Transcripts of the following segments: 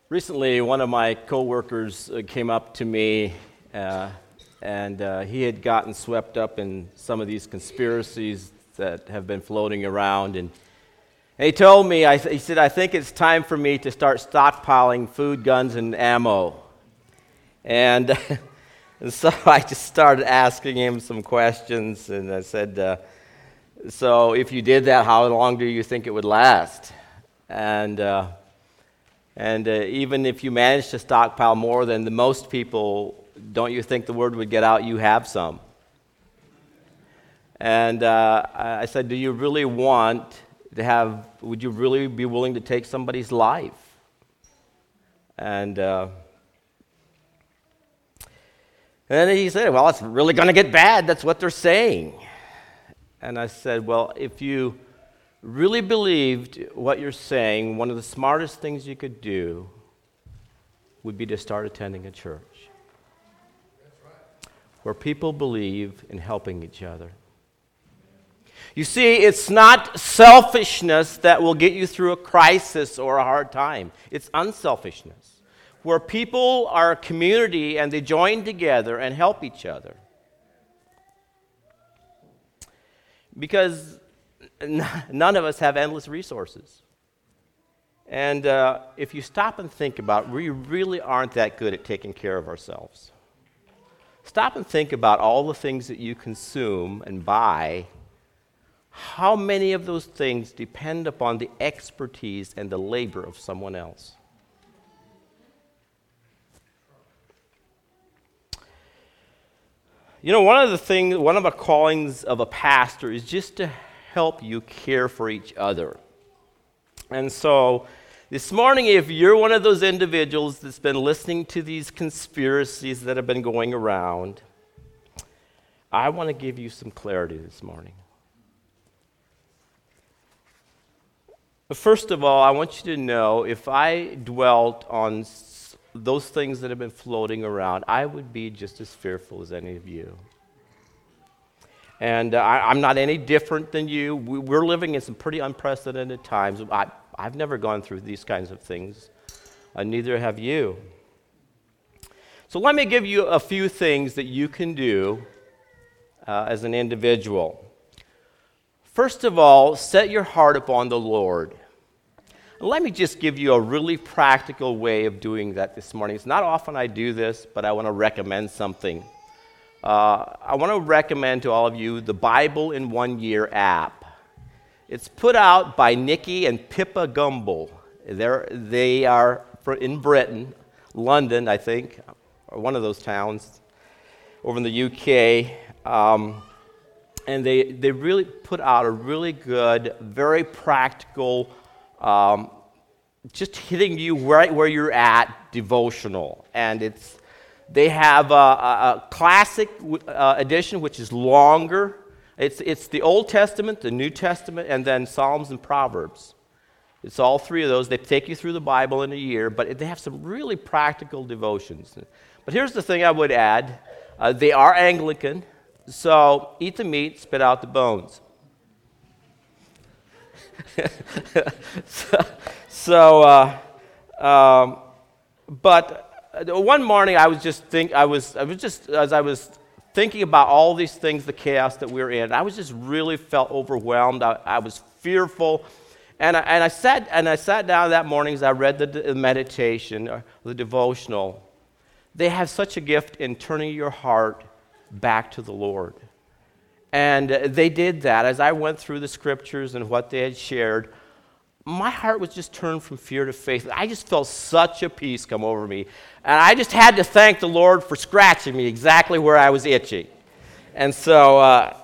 Recently, one of my coworkers came up to me, and he had gotten swept up in some of these conspiracies that have been floating around. And he told me, he said, I think it's time for me to start stockpiling food, guns, and ammo. And, and so I just started asking him some questions, and I said, so if you did that, how long do you think it would last? And even if you managed to stockpile more than the most people, don't you think the word would get out, you have some? And I said, do you really want to have, would you really be willing to take somebody's life? And then he said, well, it's really going to get bad. That's what they're saying. And I said, well, if you really believed what you're saying, one of the smartest things you could do would be to start attending a church where people believe in helping each other. You see, it's not selfishness that will get you through a crisis or a hard time. It's unselfishness, where people are a community and they join together and help each other. Because none of us have endless resources. And if you stop and think about it, we really aren't that good at taking care of ourselves. Stop and think about all the things that you consume and buy. How many of those things depend upon the expertise and the labor of someone else? You know, one of the callings of a pastor is just to help you care for each other. And so this morning, if you're one of those individuals that's been listening to these conspiracies that have been going around, I want to give you some clarity this morning. But first of all, I want you to know, if I dwelt on those things that have been floating around, I would be just as fearful as any of you. And I'm not any different than you. We're living in some pretty unprecedented times. I've never gone through these kinds of things. Neither have you. So let me give you a few things that you can do as an individual. First of all, set your heart upon the Lord. Let me just give you a really practical way of doing that this morning. It's not often I do this, but I want to recommend something. I want to recommend to all of you the Bible in 1 Year app. It's put out by Nikki and Pippa Gumbel. They are in Britain, London, I think, or one of those towns over in the UK. And they really put out a really good, very practical, just hitting you right where you're at devotional. And they have a classic edition, which is longer. It's the Old Testament, the New Testament, and then Psalms and Proverbs. It's all three of those. They take you through the Bible in a year, but they have some really practical devotions. But here's the thing I would add. They are Anglican, so eat the meat, spit out the bones. But one morning I was thinking about all these things, the chaos that we're in. I was just really felt overwhelmed. I was fearful, and I sat down that morning as I read the meditation, or the devotional. They have such a gift in turning your heart back to the Lord. And they did that. As I went through the scriptures and what they had shared, my heart was just turned from fear to faith. I just felt such a peace come over me. And I just had to thank the Lord for scratching me exactly where I was itching. And so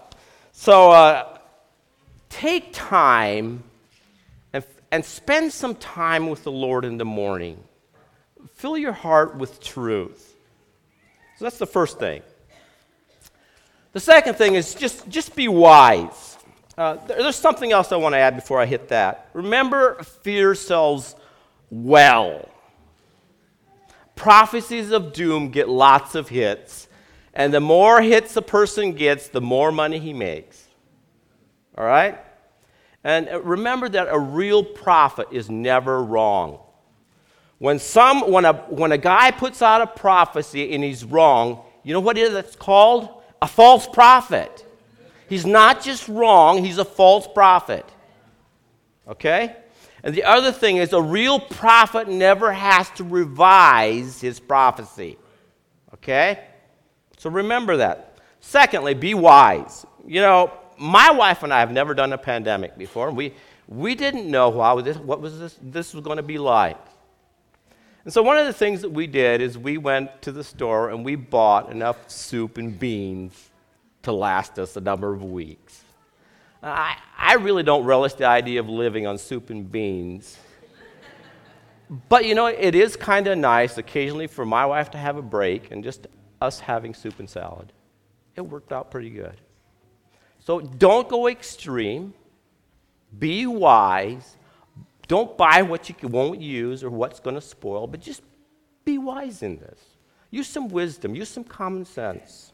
take time and spend some time with the Lord in the morning. Fill your heart with truth. So that's the first thing. The second thing is just be wise. There's something else I want to add before I hit that. Remember, fear sells well. Prophecies of doom get lots of hits, and the more hits a person gets, the more money he makes. All right? And remember that a real prophet is never wrong. When a guy puts out a prophecy and he's wrong, you know what it is that's called? A false prophet. He's not just wrong, he's a false prophet. Okay? And the other thing is, a real prophet never has to revise his prophecy. Okay? So remember that. Secondly, be wise. You know, my wife and I have never done a pandemic before. We didn't know what this was going to be like. And so one of the things that we did is we went to the store and we bought enough soup and beans to last us a number of weeks. I really don't relish the idea of living on soup and beans. But, you know, it is kind of nice occasionally for my wife to have a break and just us having soup and salad. It worked out pretty good. So don't go extreme. Be wise. Don't buy what you won't use or what's going to spoil, but just be wise in this. Use some wisdom. Use some common sense.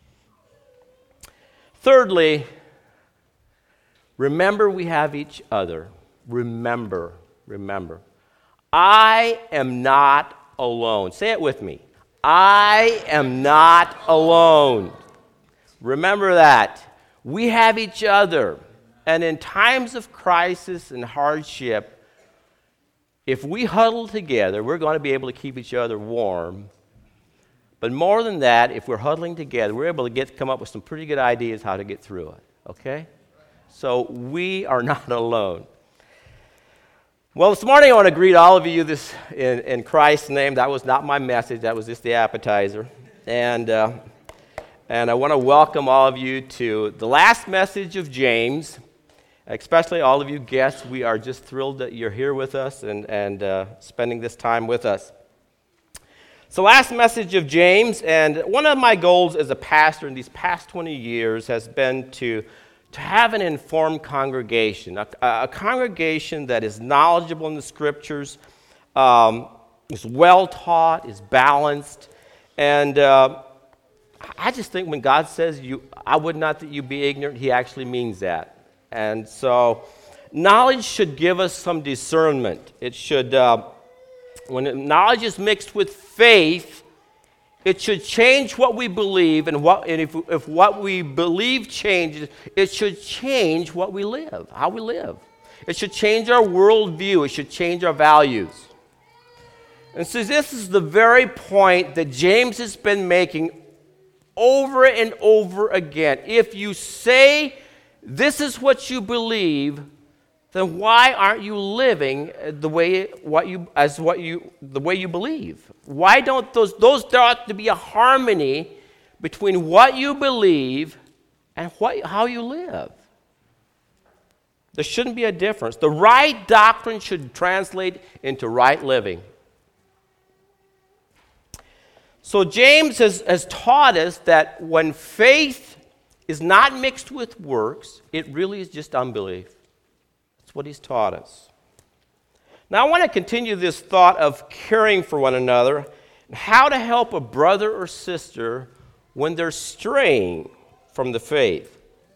Thirdly, remember we have each other. Remember. I am not alone. Say it with me. I am not alone. Remember that. We have each other. And in times of crisis and hardship, if we huddle together, we're going to be able to keep each other warm. But more than that, if we're huddling together, we're able to come up with some pretty good ideas how to get through it. Okay? So we are not alone. Well, this morning I want to greet all of you in Christ's name. That was not my message. That was just the appetizer. And I want to welcome all of you to the last message of James. Especially all of you guests, we are just thrilled that you're here with us and spending this time with us. So last message of James, and one of my goals as a pastor in these past 20 years has been to have an informed congregation, a congregation that is knowledgeable in the Scriptures, is well taught, is balanced, and I just think when God says, I would not that you be ignorant, he actually means that. And so knowledge should give us some discernment. It should, when knowledge is mixed with faith, it should change what we believe, and if what we believe changes, it should change what we live, how we live. It should change our worldview. It should change our values. And so this is the very point that James has been making over and over again. If you say this is what you believe, then why aren't you living the way you believe? Why don't there ought to be a harmony between what you believe and how you live? There shouldn't be a difference. The right doctrine should translate into right living. So James has taught us that when faith is not mixed with works, it really is just unbelief. That's what he's taught us. Now I want to continue this thought of caring for one another and how to help a brother or sister when they're straying from the faith.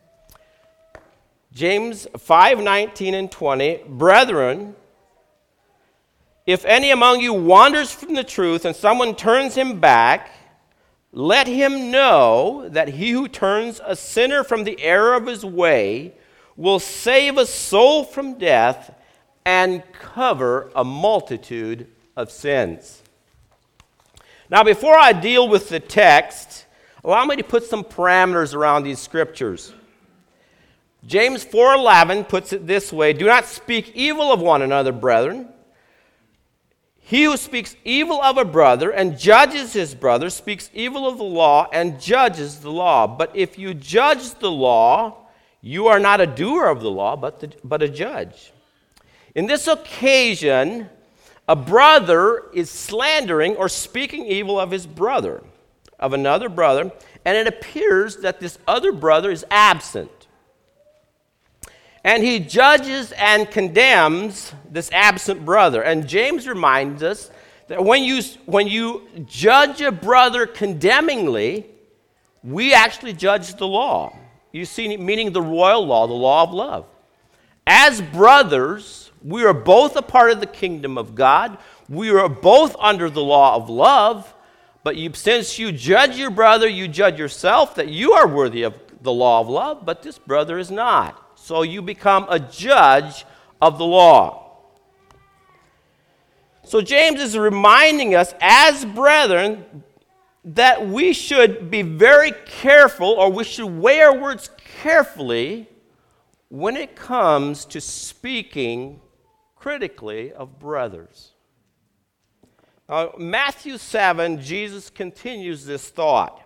James 5:19 and 20, brethren, if any among you wanders from the truth and someone turns him back, let him know that he who turns a sinner from the error of his way will save a soul from death and cover a multitude of sins. Now, before I deal with the text, allow me to put some parameters around these scriptures. James 4:11 puts it this way, do not speak evil of one another, brethren. He who speaks evil of a brother and judges his brother speaks evil of the law and judges the law. But if you judge the law, you are not a doer of the law, but a judge. In this occasion, a brother is slandering or speaking evil of his brother, of another brother, and it appears that this other brother is absent. And he judges and condemns this absent brother. And James reminds us that when you judge a brother condemningly, we actually judge the law. You see, meaning the royal law, the law of love. As brothers, We are both a part of the kingdom of God. We are both under the law of love. But since you judge your brother, you judge yourself that you are worthy of the law of love, but this brother is not. So you become a judge of the law. So James is reminding us as brethren that we should be very careful, or we should weigh our words carefully when it comes to speaking critically of brothers. Matthew 7, Jesus continues this thought.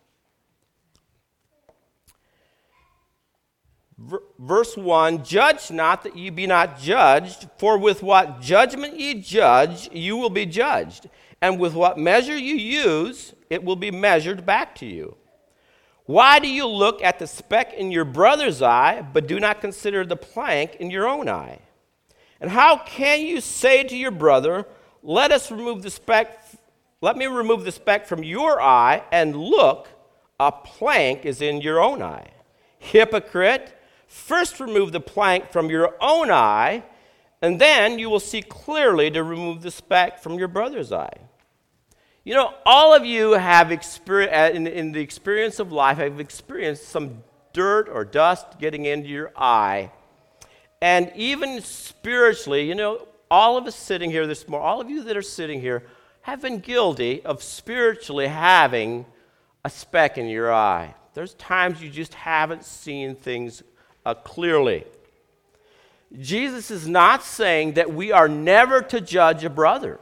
Verse 1, judge not that ye be not judged, for with what judgment ye judge, you will be judged. And with what measure you use, it will be measured back to you. Why do you look at the speck in your brother's eye, but do not consider the plank in your own eye? And how can you say to your brother, let me remove the speck from your eye, and look, a plank is in your own eye? Hypocrite, first remove the plank from your own eye, and then you will see clearly to remove the speck from your brother's eye. You know, all of you have experienced, in the experience of life, have experienced some dirt or dust getting into your eye. And even spiritually, you know, all of us sitting here this morning, all of you that are sitting here, have been guilty of spiritually having a speck in your eye. There's times you just haven't seen things clearly. Jesus is not saying that we are never to judge a brother.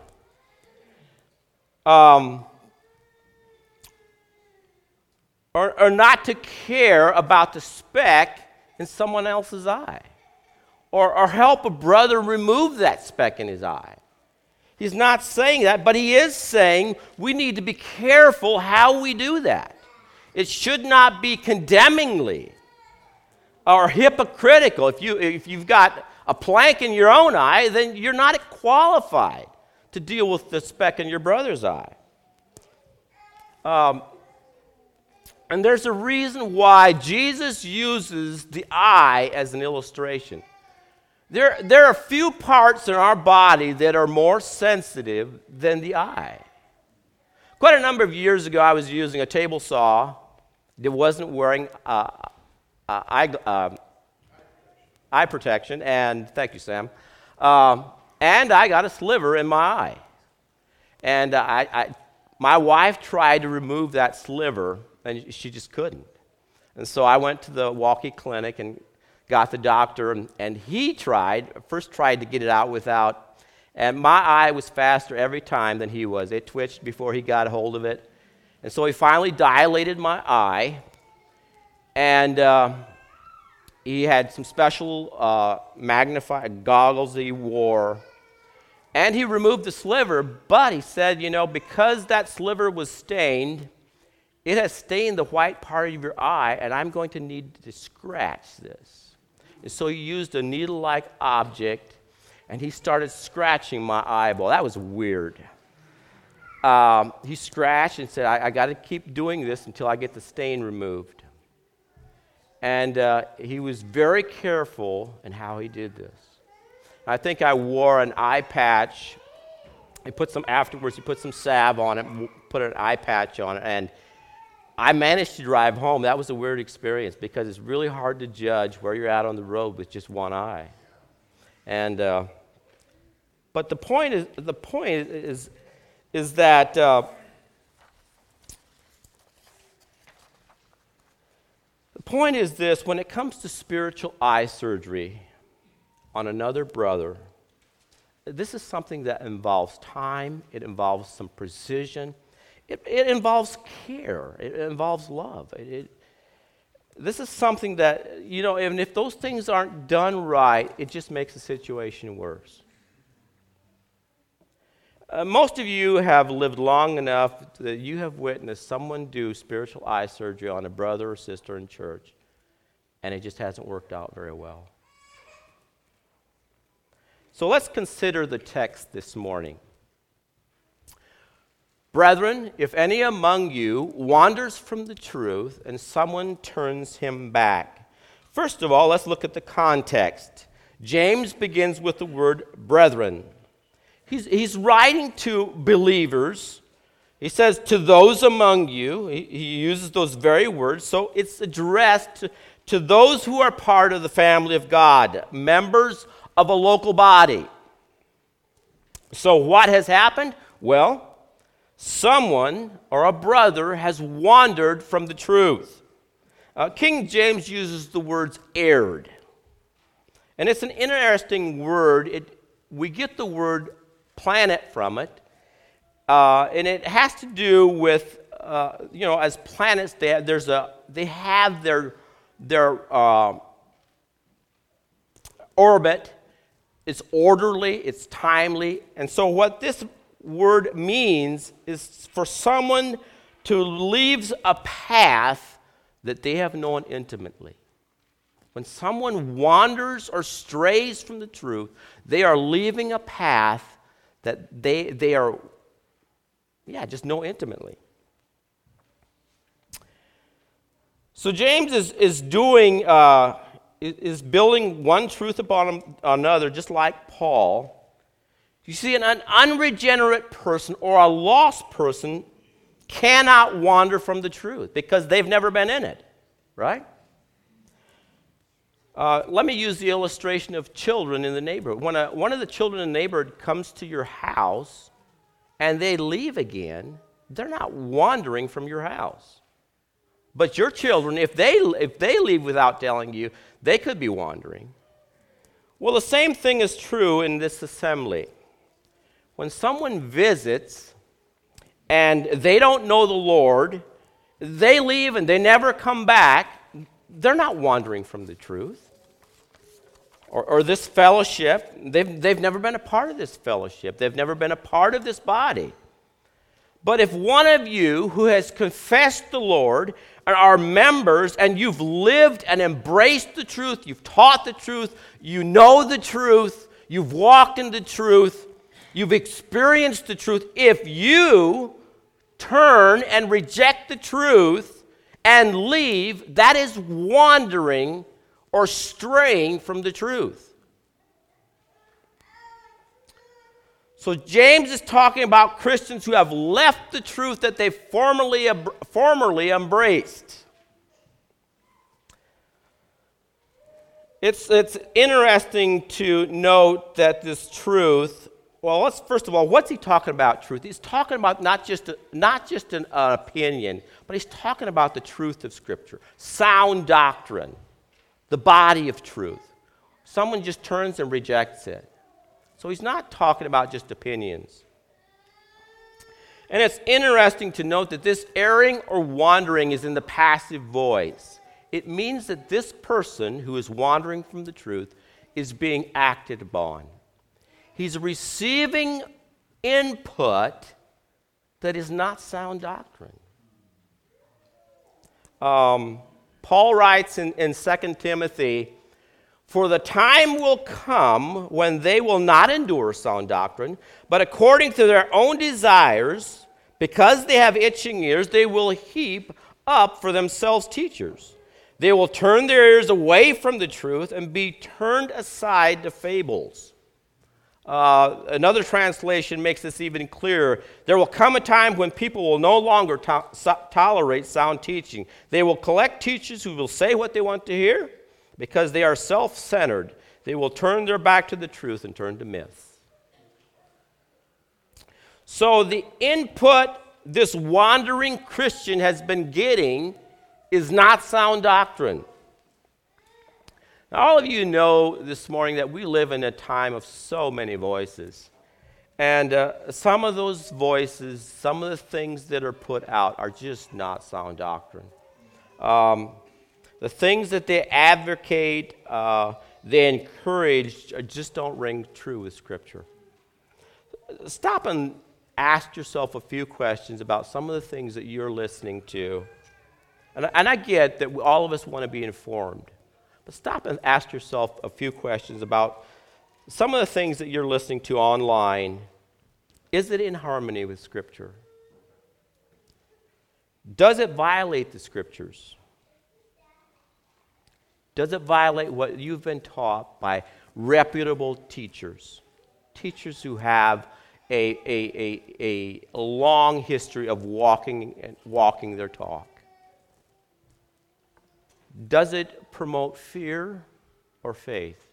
Or not to care about the speck in someone else's eye. Or help a brother remove that speck in his eye. He's not saying that, but he is saying we need to be careful how we do that. It should not be condemningly or hypocritical. If you've got a plank in your own eye, then you're not qualified to deal with the speck in your brother's eye. And there's a reason why Jesus uses the eye as an illustration. There are few parts in our body that are more sensitive than the eye. Quite a number of years ago, I was using a table saw that wasn't wearing eye protection, and thank you, Sam. And I got a sliver in my eye. And my wife tried to remove that sliver, and she just couldn't. And so I went to the Walkie Clinic and got the doctor, and he first tried to get it out without, and my eye was faster every time than he was. It twitched before he got a hold of it. And so he finally dilated my eye, and he had some special magnified goggles that he wore, and he removed the sliver, but he said, you know, because that sliver was stained, it has stained the white part of your eye, and I'm going to need to scratch this. And so he used a needle-like object, and he started scratching my eyeball. That was weird. He scratched and said, I got to keep doing this until I get the stain removed. And he was very careful in how he did this. I think I wore an eye patch. He put some salve on it, put an eye patch on it, and I managed to drive home. That was a weird experience because it's really hard to judge where you're at on the road with just one eye. And but the point is that the point is this: when it comes to spiritual eye surgery on another brother, this is something that involves time. It involves some precision. It involves care. It involves love. This is something that, you know, and if those things aren't done right, it just makes the situation worse. Most of you have lived long enough that you have witnessed someone do spiritual eye surgery on a brother or sister in church, and it just hasn't worked out very well. So let's consider the text this morning. Brethren, if any among you wanders from the truth and someone turns him back. First of all, let's look at the context. James begins with the word brethren. He's writing to believers. He says, to those among you. He uses those very words. So it's addressed to those who are part of the family of God, members of a local body. So what has happened? Well, someone or a brother has wandered from the truth. King James uses the words erred. And it's an interesting word. We get the word planet from it. And it has to do with, as planets, they have their orbit. It's orderly, it's timely. And so what this word means is for someone to leave a path that they have known intimately. When someone wanders or strays from the truth, they are leaving a path that they are, just know intimately. So James is doing, is building one truth upon another, just like Paul. You see, an unregenerate person or a lost person cannot wander from the truth because they've never been in it, right? Let me use the illustration of children in the neighborhood. When one of the children in the neighborhood comes to your house and they leave again, they're not wandering from your house. But your children, if they leave without telling you, they could be wandering. Well, the same thing is true in this assembly. When someone visits and they don't know the Lord, they leave and they never come back, they're not wandering from the truth. Or this fellowship, they've never been a part of this fellowship. They've never been a part of this body. But if one of you who has confessed the Lord are members and you've lived and embraced the truth, you've taught the truth, you know the truth, you've walked in the truth, you've experienced the truth, if you turn and reject the truth and leave, that is wandering or straying from the truth. So James is talking about Christians who have left the truth that they formerly embraced. It's interesting to note that this truth, well, first of all, what's he talking about truth? He's talking about not just an opinion, but he's talking about the truth of Scripture, sound doctrine, the body of truth. Someone just turns and rejects it. So he's not talking about just opinions. And it's interesting to note that this erring or wandering is in the passive voice. It means that this person who is wandering from the truth is being acted upon. He's receiving input that is not sound doctrine. Paul writes in 2 Timothy, "For the time will come when they will not endure sound doctrine, but according to their own desires, because they have itching ears, they will heap up for themselves teachers. They will turn their ears away from the truth and be turned aside to fables." Another translation makes this even clearer. "There will come a time when people will no longer tolerate sound teaching. They will collect teachers who will say what they want to hear. Because they are self-centered, they will turn their back to the truth and turn to myths." So the input this wandering Christian has been getting is not sound doctrine. Now, all of you know this morning that we live in a time of so many voices. And some of those voices, some of the things that are put out are just not sound doctrine. The things that they advocate, they encourage, just don't ring true with Scripture. Stop and ask yourself a few questions about some of the things that you're listening to. And I get that all of us want to be informed. But stop and ask yourself a few questions about some of the things that you're listening to online. Is it in harmony with Scripture? Does it violate the Scriptures? Does it violate what you've been taught by reputable teachers, teachers who have a long history of walking their talk. Does it promote fear or faith?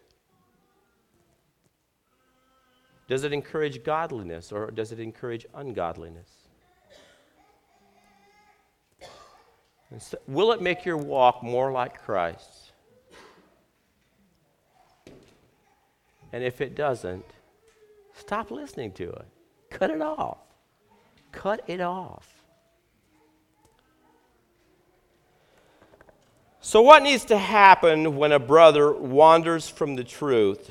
Does it encourage godliness or does it encourage ungodliness? So, will it make your walk more like Christ? And if it doesn't, stop listening to it. Cut it off. Cut it off. So what needs to happen when a brother wanders from the truth?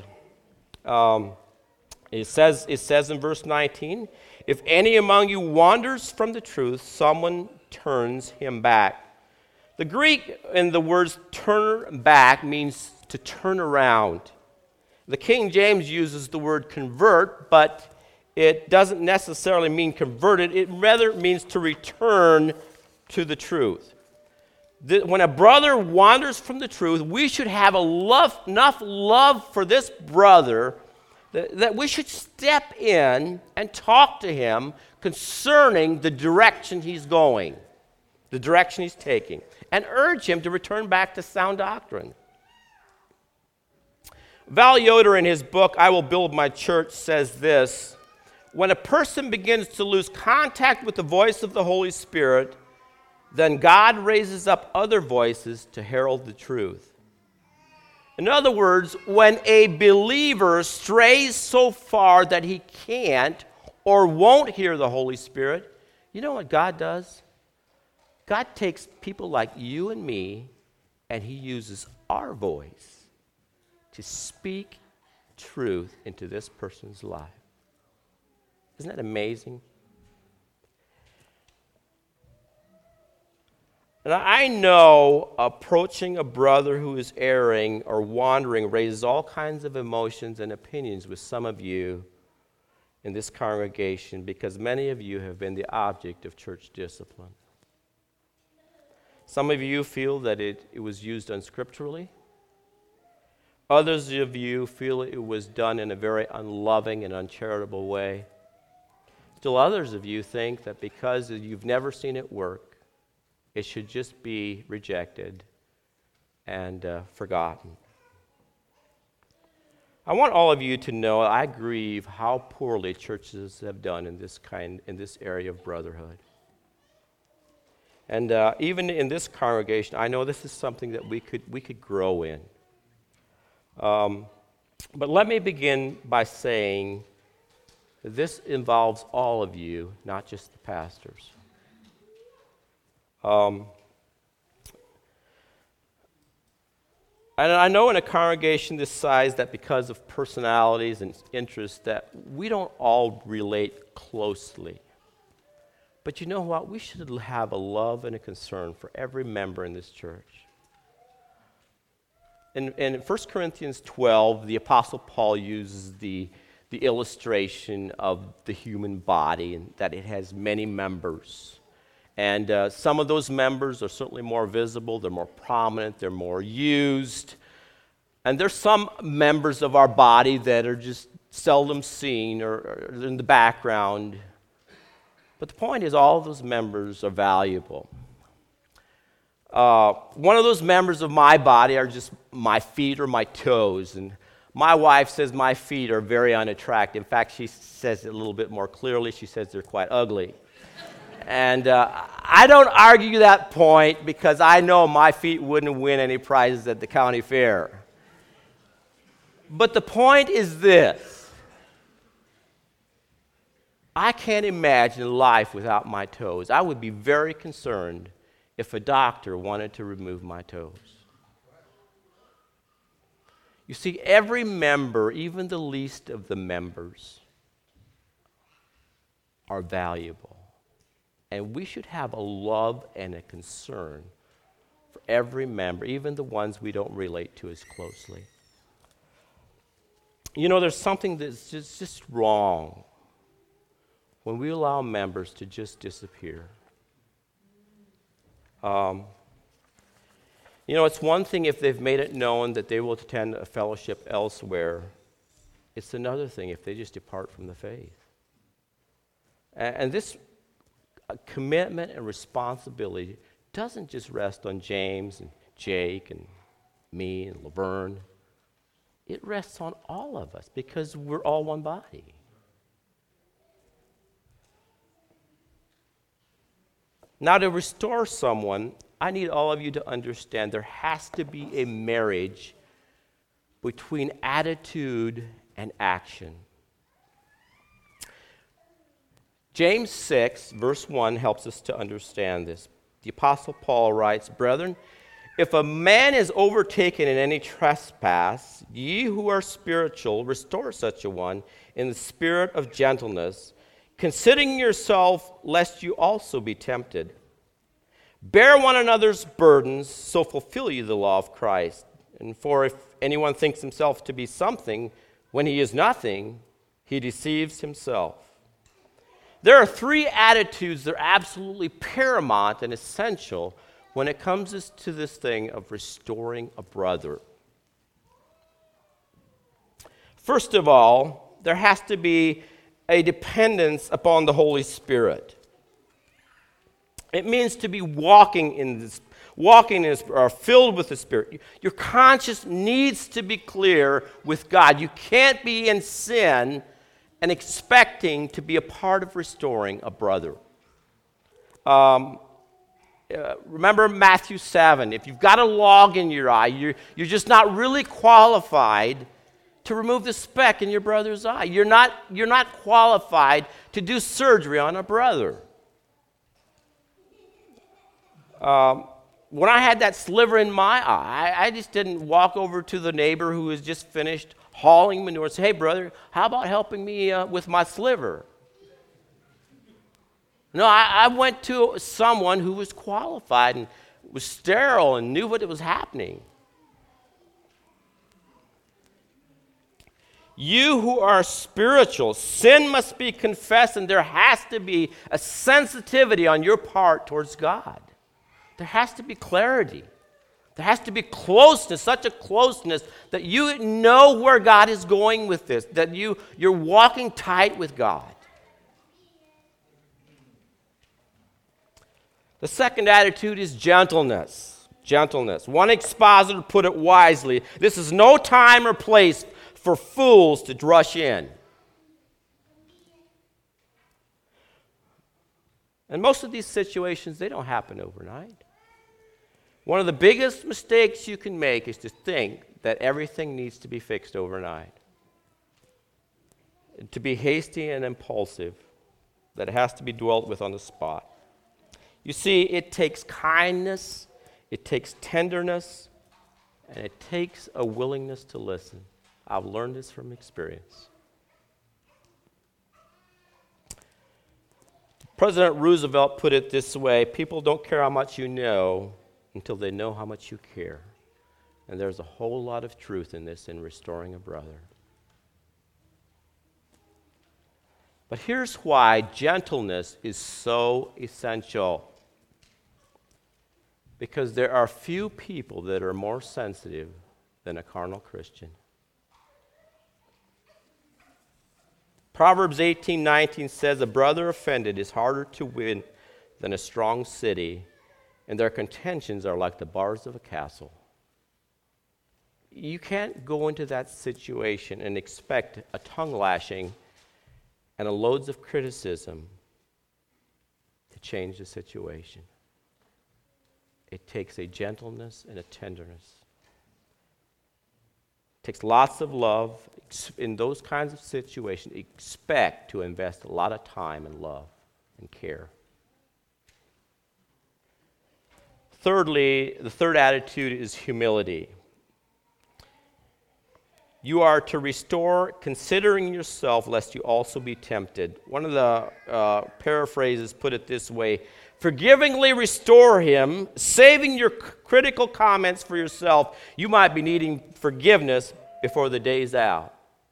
It says in verse 19, if any among you wanders from the truth, someone turns him back. The Greek in the words turn back means to turn around. The King James uses the word convert, but it doesn't necessarily mean converted. It rather means to return to the truth. When a brother wanders from the truth, we should have enough love for this brother that we should step in and talk to him concerning the direction he's going, the direction he's taking, and urge him to return back to sound doctrine. Val Yoder, in his book, I Will Build My Church, says this: when a person begins to lose contact with the voice of the Holy Spirit, then God raises up other voices to herald the truth. In other words, when a believer strays so far that he can't or won't hear the Holy Spirit, you know what God does? God takes people like you and me, and he uses our voice to speak truth into this person's life. Isn't that amazing? And I know approaching a brother who is erring or wandering raises all kinds of emotions and opinions with some of you in this congregation because many of you have been the object of church discipline. Some of you feel that it was used unscripturally. Others of you feel it was done in a very unloving and uncharitable way. Still others of you think that because you've never seen it work, it should just be rejected and forgotten. I want all of you to know I grieve how poorly churches have done in this area of brotherhood. And even in this congregation, I know this is something that we could grow in. But let me begin by saying that this involves all of you, not just the pastors. And I know in a congregation this size that because of personalities and interests that we don't all relate closely. But you know what? We should have a love and a concern for every member in this church. In 1 Corinthians 12, the Apostle Paul uses the illustration of the human body and that it has many members. And some of those members are certainly more visible, they're more prominent, they're more used. And there's some members of our body that are just seldom seen or in the background. But the point is all of those members are valuable. One of those members of my body are just my feet or my toes. And my wife says my feet are very unattractive. In fact, she says it a little bit more clearly. She says they're quite ugly. And I don't argue that point because I know my feet wouldn't win any prizes at the county fair. But the point is this. I can't imagine life without my toes. I would be very concerned if a doctor wanted to remove my toes. You see, every member, even the least of the members, are valuable. And we should have a love and a concern for every member, even the ones we don't relate to as closely. You know, there's something that's just wrong when we allow members to just disappear. You know, it's one thing if they've made it known that they will attend a fellowship elsewhere. It's another thing if they just depart from the faith. And this commitment and responsibility doesn't just rest on James and Jake and me and Laverne. It rests on all of us because we're all one body. Now, to restore someone, I need all of you to understand there has to be a marriage between attitude and action. James 6, verse 1 helps us to understand this. The Apostle Paul writes, "Brethren, if a man is overtaken in any trespass, ye who are spiritual, restore such a one in the spirit of gentleness, considering yourself, lest you also be tempted. Bear one another's burdens, so fulfill you the law of Christ. And for if anyone thinks himself to be something when he is nothing, he deceives himself." There are three attitudes that are absolutely paramount and essential when it comes to this thing of restoring a brother. First of all, there has to be a dependence upon the Holy Spirit. It means to be walking in this, or filled with the Spirit. Your conscience needs to be clear with God. You can't be in sin and expecting to be a part of restoring a brother. Remember Matthew 7. If you've got a log in your eye, you're just not really qualified to remove the speck in your brother's eye. You're not qualified to do surgery on a brother. When I had that sliver in my eye, I just didn't walk over to the neighbor who was just finished hauling manure and say, "Hey, brother, how about helping me with my sliver?" No, I went to someone who was qualified and was sterile and knew what was happening. You who are spiritual, sin must be confessed, and there has to be a sensitivity on your part towards God. There has to be clarity. There has to be closeness, such a closeness that you know where God is going with this, that you're walking tight with God. The second attitude is gentleness. Gentleness. One expositor put it wisely, this is no time or place for fools to rush in. And most of these situations, they don't happen overnight. One of the biggest mistakes you can make is to think that everything needs to be fixed overnight. To be hasty and impulsive, that it has to be dwelt with on the spot. You see, it takes kindness, it takes tenderness, and it takes a willingness to listen. I've learned this from experience. President Roosevelt put it this way, people don't care how much you know until they know how much you care. And there's a whole lot of truth in this in restoring a brother. But here's why gentleness is so essential. Because there are few people that are more sensitive than a carnal Christian. Proverbs 18:19 says, "A brother offended is harder to win than a strong city, and their contentions are like the bars of a castle." You can't go into that situation and expect a tongue lashing and a loads of criticism to change the situation. It takes a gentleness and a tenderness. It takes lots of love. In those kinds of situations, expect to invest a lot of time and love and care. Thirdly, the third attitude is humility. You are to restore, considering yourself, lest you also be tempted. One of the paraphrases put it this way, forgivingly restore him, saving your critical comments for yourself. You might be needing forgiveness before the day's out.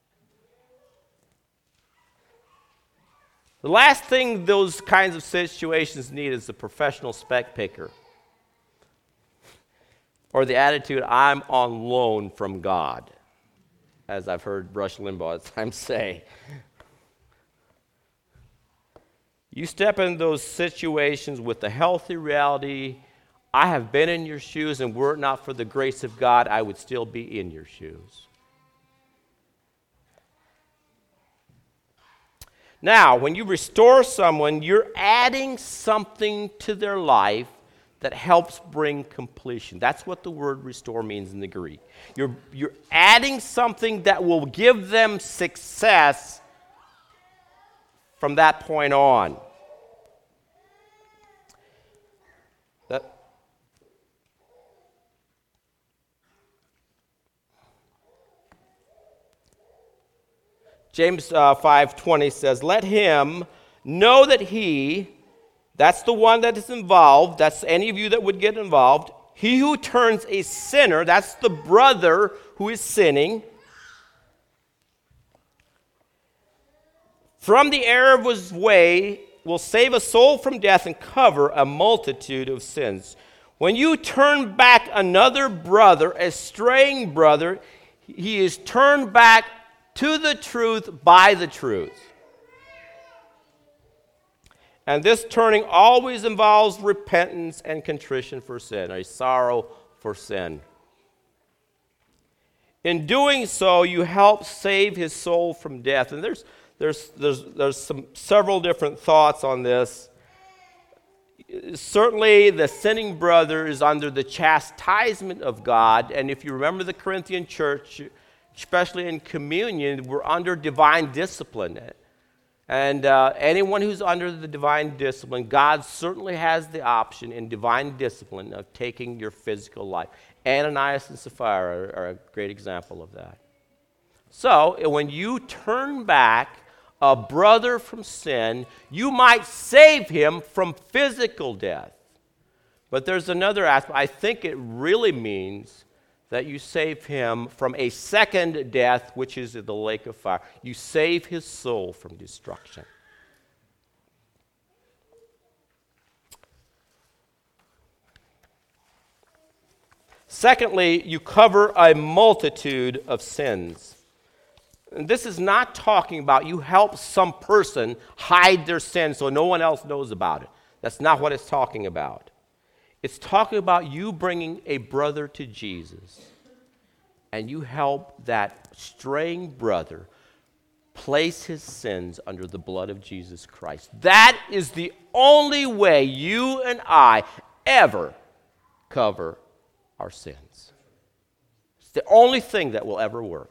The last thing those kinds of situations need is a professional speck picker. or the attitude, I'm on loan from God, as I've heard Rush Limbaugh at times say. You step in those situations with the healthy reality, I have been in your shoes, and were it not for the grace of God, I would still be in your shoes. Now, when you restore someone, you're adding something to their life that helps bring completion. That's what the word restore means in the Greek. You're adding something that will give them success from that point on. James 5:20 says, let him know that that's the one that is involved, that's any of you that would get involved, he who turns a sinner, that's the brother who is sinning, from the error of his way will save a soul from death and cover a multitude of sins. When you turn back another brother, a straying brother, he is turned back to the truth by the truth. And this turning always involves repentance and contrition for sin, a sorrow for sin. In doing so, you help save his soul from death. And there's several different thoughts on this. Certainly, the sinning brother is under the chastisement of God, and if you remember the Corinthian church, especially in communion, we're under divine discipline. And anyone who's under the divine discipline, God certainly has the option in divine discipline of taking your physical life. Ananias and Sapphira are a great example of that. So, when you turn back a brother from sin, you might save him from physical death. But there's another aspect. I think it really means that you save him from a second death, which is the lake of fire. You save his soul from destruction. Secondly, you cover a multitude of sins. And this is not talking about you help some person hide their sin so no one else knows about it. That's not what it's talking about. It's talking about you bringing a brother to Jesus, and you help that straying brother place his sins under the blood of Jesus Christ. That is the only way you and I ever cover our sins. It's the only thing that will ever work.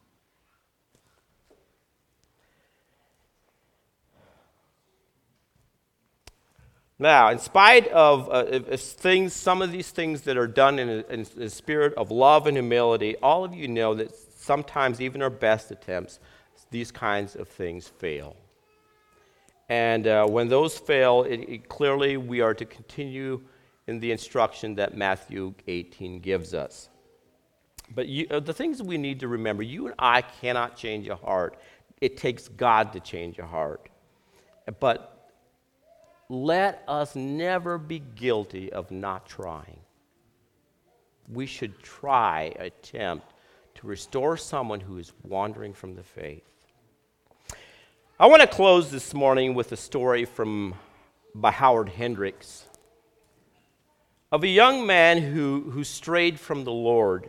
Now, in spite of some of these things that are done in a spirit of love and humility, all of you know that sometimes even our best attempts, these kinds of things fail. And when those fail, clearly we are to continue in the instruction that Matthew 18 gives us. But the things that we need to remember, you and I cannot change a heart. It takes God to change a heart. But let us never be guilty of not trying. We should attempt to restore someone who is wandering from the faith. I want to close this morning with a story by Howard Hendricks of a young man who strayed from the Lord.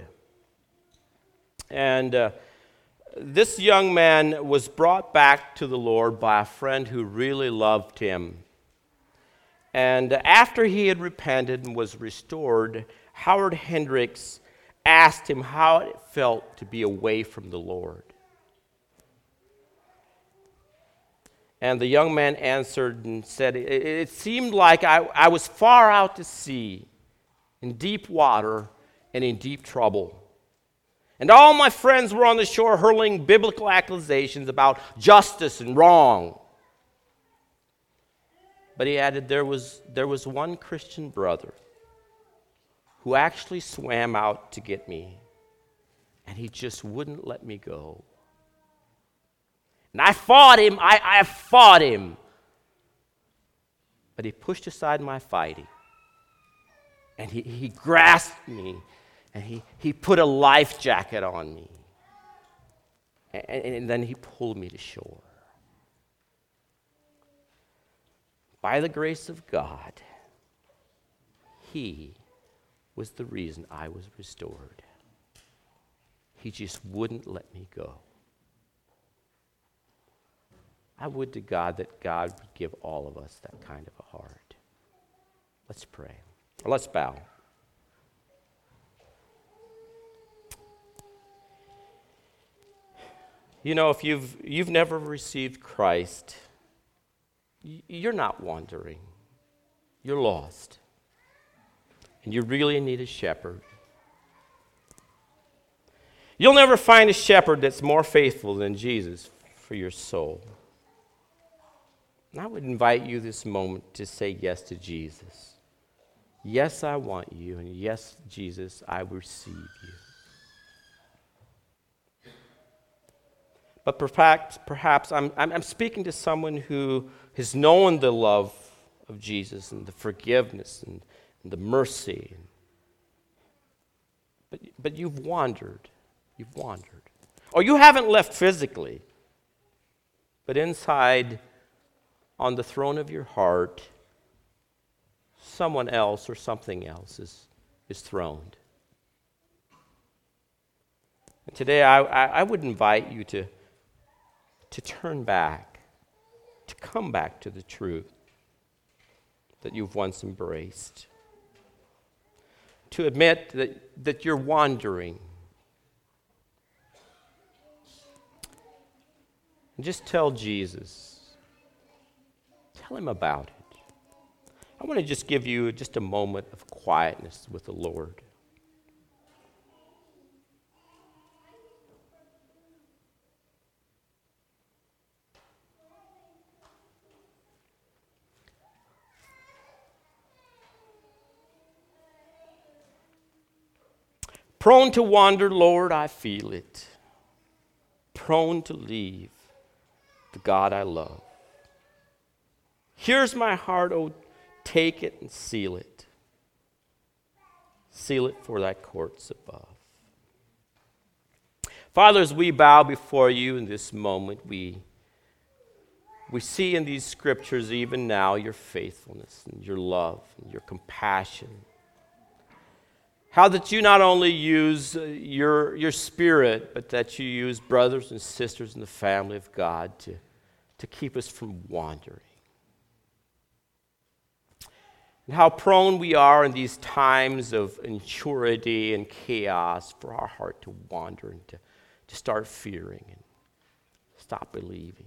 And this young man was brought back to the Lord by a friend who really loved him. And after he had repented and was restored, Howard Hendricks asked him how it felt to be away from the Lord. And the young man answered and said, it seemed like I was far out to sea, in deep water and in deep trouble. And all my friends were on the shore hurling biblical accusations about justice and wrong. But he added, there was one Christian brother who actually swam out to get me, and he just wouldn't let me go. And I fought him, I fought him. But he pushed aside my fighting, and he grasped me, And he put a life jacket on me. And then he pulled me to shore. By the grace of God, he was the reason I was restored. He just wouldn't let me go. I would to God that God would give all of us that kind of a heart. Let's pray. Or let's bow. You know, if you've never received Christ, you're not wandering. You're lost. And you really need a shepherd. You'll never find a shepherd that's more faithful than Jesus for your soul. And I would invite you this moment to say yes to Jesus. Yes, I want you. And yes, Jesus, I receive you. But perhaps I'm speaking to someone who has known the love of Jesus and the forgiveness and the mercy. But you've wandered. You've wandered. Or you haven't left physically, but inside, on the throne of your heart, someone else or something else is throned. And today I would invite you to turn back, to come back to the truth that you've once embraced, to admit that you're wandering. And just tell Jesus. Tell him about it. I want to just give you just a moment of quietness with the Lord. Prone to wander, Lord, I feel it. Prone to leave the God I love. Here's my heart, oh, take it and seal it. Seal it for thy courts above. Father, as we bow before you in this moment, we see in these scriptures even now your faithfulness and your love and your compassion. How that you not only use your spirit, but that you use brothers and sisters in the family of God to keep us from wandering. And how prone we are in these times of impurity and chaos for our heart to wander and to start fearing and stop believing.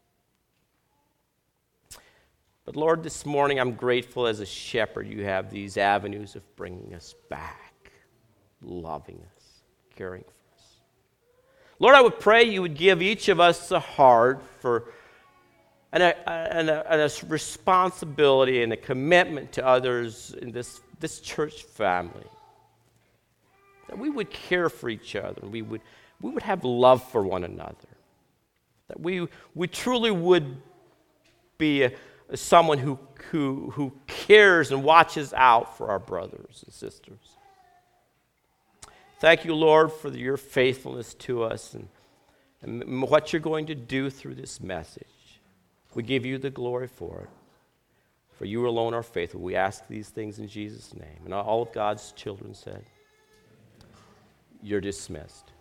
But Lord, this morning I'm grateful as a shepherd you have these avenues of bringing us back, loving us, caring for us. Lord, I would pray you would give each of us a heart for and a responsibility and a commitment to others in this church family. That we would care for each other, and we would have love for one another. That we truly would be someone who cares and watches out for our brothers and sisters. Thank you, Lord, for your faithfulness to us and what you're going to do through this message. We give you the glory for it. For you alone are faithful. We ask these things in Jesus' name. And all of God's children said, you're dismissed.